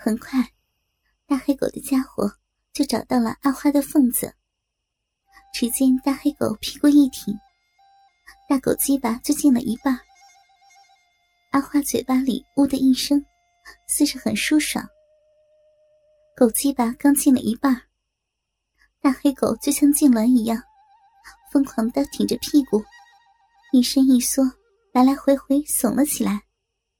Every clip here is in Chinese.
很快，大黑狗的家伙就找到了阿花的缝子。只见大黑狗屁股一挺，大狗鸡巴就进了一半。阿花嘴巴里呜的一声，似是很舒爽。狗鸡巴刚进了一半，大黑狗就像痉挛一样，疯狂地挺着屁股，一伸一缩，来来回回耸了起来。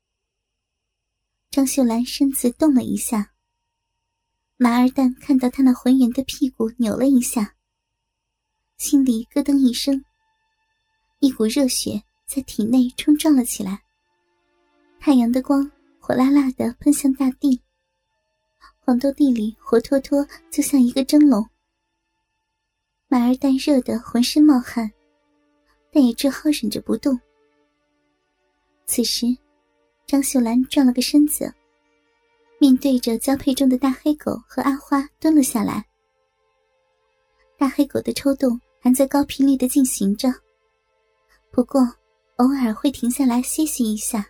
张秀兰身子动了一下，马二蛋看到他那浑圆的屁股扭了一下，心里咯噔一声，一股热血在体内冲撞了起来。太阳的光火辣辣地喷向大地，黄豆地里活脱脱就像一个蒸笼。马二蛋热得浑身冒汗，但也只好忍着不动。此时张秀兰转了个身子，面对着交配中的大黑狗和阿花蹲了下来。大黑狗的抽动还在高频率地进行着，不过偶尔会停下来歇息一下。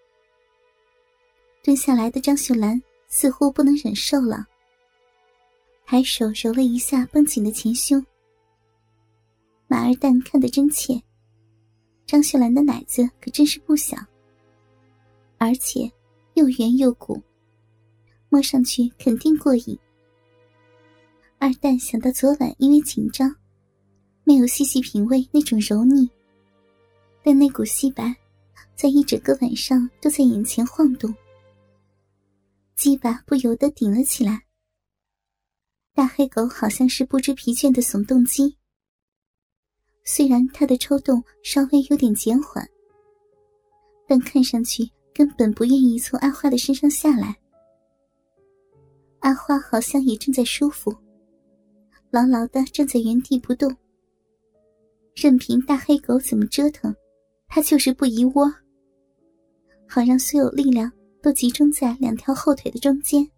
蹲下来的张秀兰似乎不能忍受了，抬手揉了一下绷紧的前胸。马二蛋看得真切，张秀兰的奶子可真是不小，而且又圆又鼓，摸上去肯定过瘾。二蛋想到昨晚因为紧张没有细细品味那种柔腻，但那股细白在一整个晚上都在眼前晃动，鸡巴不由得顶了起来。大黑狗好像是不知疲倦的耸动机，虽然它的抽动稍微有点减缓，但看上去根本不愿意从阿花的身上下来。阿花好像也正在舒服，牢牢地站在原地不动，任凭大黑狗怎么折腾，它就是不移窝，好让所有力量都集中在两条后腿的中间。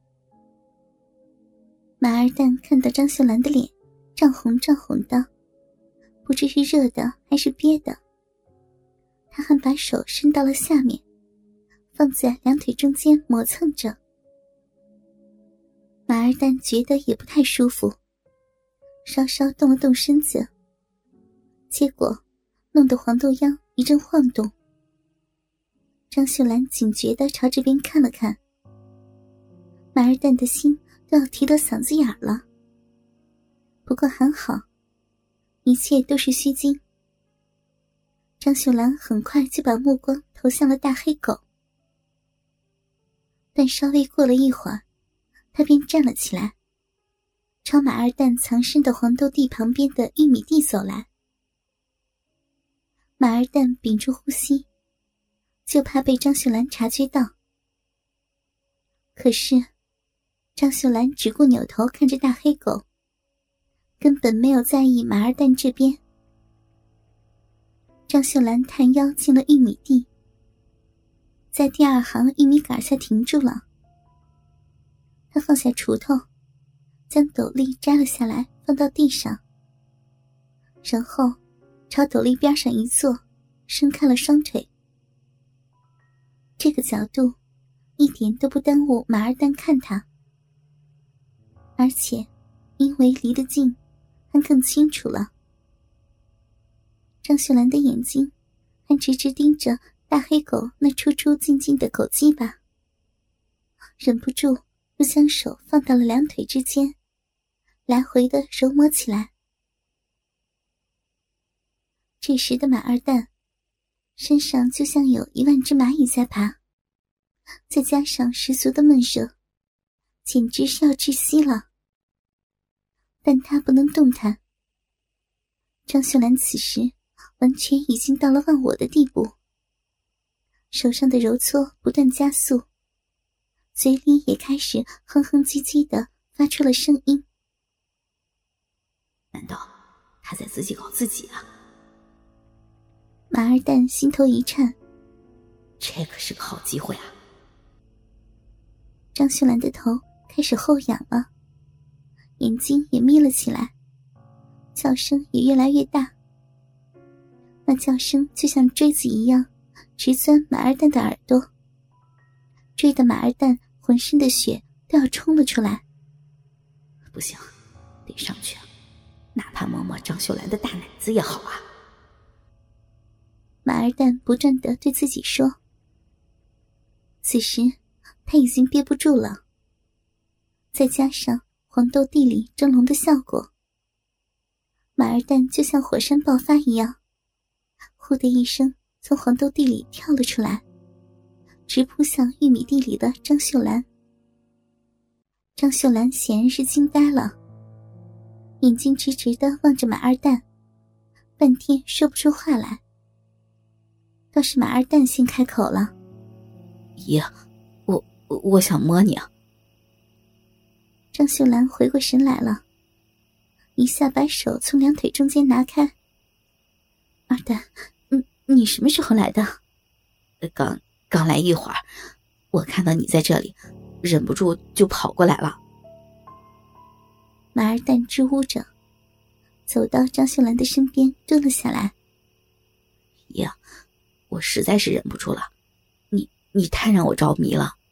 马二蛋看到张秀兰的脸涨红涨红的，不知是热的还是憋的，他还把手伸到了下面，放在两腿中间磨蹭着。马二蛋觉得也不太舒服，稍稍动了动身子，结果弄得黄豆秧一阵晃动。张秀兰警觉地朝这边看了看，马二蛋的心都要提到嗓子眼了。不过还好，一切都是虚惊。张秀兰很快就把目光投向了大黑狗，但稍微过了一会儿，他便站了起来，朝马二蛋藏身的黄豆地旁边的玉米地走来。马二蛋屏住呼吸，就怕被张秀兰察觉到。可是张秀兰只顾扭头看着大黑狗，根本没有在意马二蛋这边。张秀兰探腰进了玉米地，在第二行玉米杆下停住了。她放下锄头，将斗笠摘了下来放到地上，然后朝斗笠边上一坐，伸开了双腿。这个角度一点都不耽误马二蛋看他，而且因为离得近还更清楚了。张秀兰的眼睛还直直盯着大黑狗那出出进进的狗鸡巴，忍不住又将手放到了两腿之间，来回的揉摸起来。这时的马二蛋身上就像有10000只蚂蚁在爬，再加上十足的闷热，简直是要窒息了。但他不能动弹。张秀兰此时完全已经到了忘我的地步，手上的揉搓不断加速，嘴里也开始哼哼唧唧地发出了声音。 难道他在自己搞自己啊？ 马二蛋心头一颤， 这可是个好机会啊！ 张秀兰的头开始后仰了，眼睛也眯了起来，叫声也越来越大。那叫声就像锥子一样直钻马二蛋的耳朵，追得马二蛋浑身的血都要冲了出来。 不行，得上去，哪怕摸摸张秀兰的大奶子也好啊。 马二蛋不断地对自己说。此时他已经憋不住了，再加上黄豆地里蒸笼的效果，马二蛋就像火山爆发一样，呼的一声从黄豆地里跳了出来，直扑向玉米地里的张秀兰。张秀兰显然是惊呆了，眼睛直直地望着马二蛋，半天说不出话来。倒是马二蛋先开口了： 爷，我想摸你啊。 张秀兰回过神来了，一下把手从两腿中间拿开。二蛋，你什么时候来的？ 刚来一会儿，我看到你在这里，忍不住就跑过来了。 马二蛋支吾着，走到张秀兰的身边蹲了下来。 爷，我实在是忍不住了，你太让我着迷了。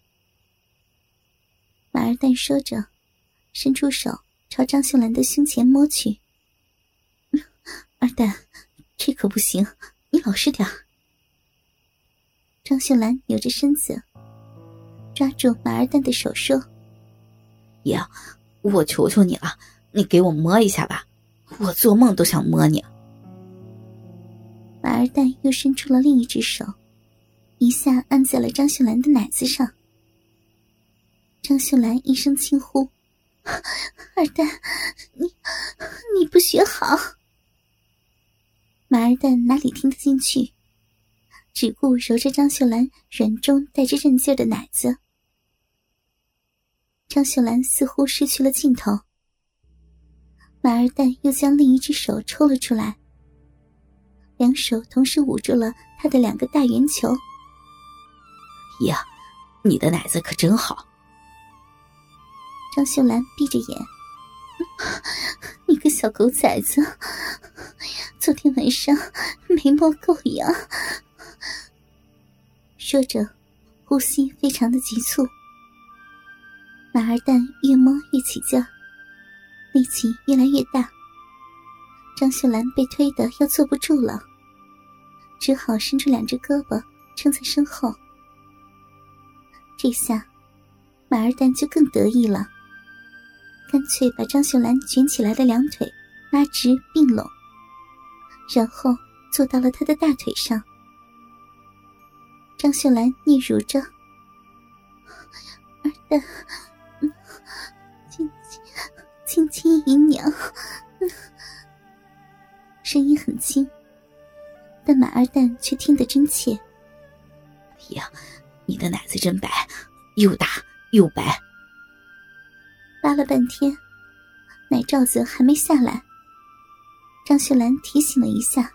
马二蛋说着，伸出手朝张秀兰的胸前摸去。二蛋，这可不行，你老实点。张秀兰扭着身子，抓住马二蛋的手说： 爷，我求求你了，你给我摸一下吧，我做梦都想摸你。 马二蛋又伸出了另一只手，一下按在了张秀兰的奶子上。张秀兰一声轻呼：二蛋，你不学好。马二蛋哪里听得进去，只顾揉着张秀兰软中带着韧劲的奶子。张秀兰似乎失去了劲头，马二蛋又将另一只手抽了出来，两手同时捂住了她的两个大圆球。 爷，你的奶子可真好。 张秀兰闭着眼：你个小狗崽子，昨天晚上没摸够呀。说着呼吸非常的急促。马二蛋越摸越起劲儿，力气越来越大。张秀兰被推得要坐不住了，只好伸出两只胳膊撑在身后。这下马二蛋就更得意了，干脆把张秀兰卷起来的两腿拉直并拢，然后坐到了她的大腿上。张秀兰嗫嚅着：二蛋，亲亲姨娘。声音很轻，但马二蛋却听得真切。 呀，你的奶子真白，又大又白。 拉了半天，奶罩子还没下来。张秀兰提醒了一下：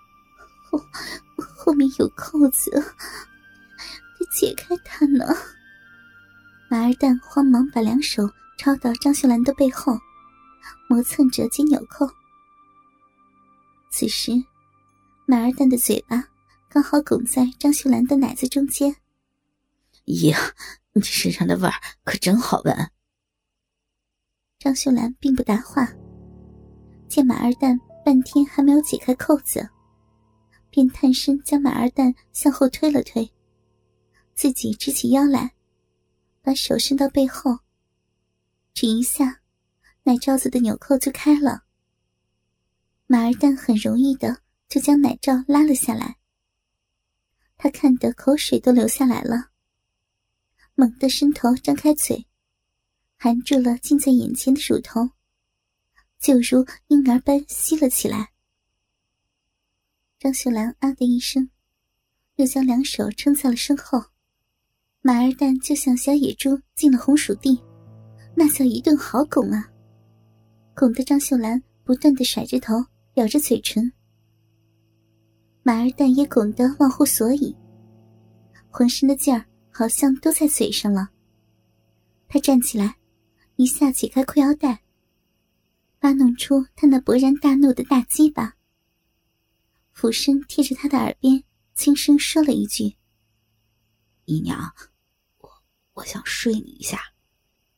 后面有扣子，得解开它呢。马二蛋慌忙把两手抄到张秀兰的背后，磨蹭着解纽扣。此时马二蛋的嘴巴刚好拱在张秀兰的奶子中间。 呀，你身上的味儿可真好闻。 张秀兰并不答话，见马二蛋半天还没有解开扣子，便探身将马二蛋向后推了推，自己直起腰来，把手伸到背后，只一下，奶罩子的纽扣就开了。马二蛋很容易的就将奶罩拉了下来，他看得口水都流下来了，猛地伸头张开嘴，含住了近在眼前的乳头，就如婴儿般吸了起来。张秀兰啊的一声，又将两手撑在了身后。马二蛋就像小野猪进了红薯地，那叫一顿好拱啊，拱得张秀兰不断地甩着头，咬着嘴唇。马二蛋也拱得忘乎所以，浑身的劲儿好像都在嘴上了。他站起来，一下解开裤腰带，扒弄出他那勃然大怒的大鸡巴，俯身贴着他的耳边轻声说了一句： 姨娘，我想睡你一下。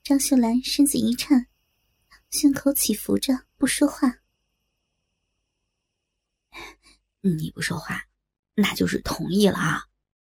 张秀兰身子一颤，胸口起伏着不说话。 你不说话那就是同意了啊。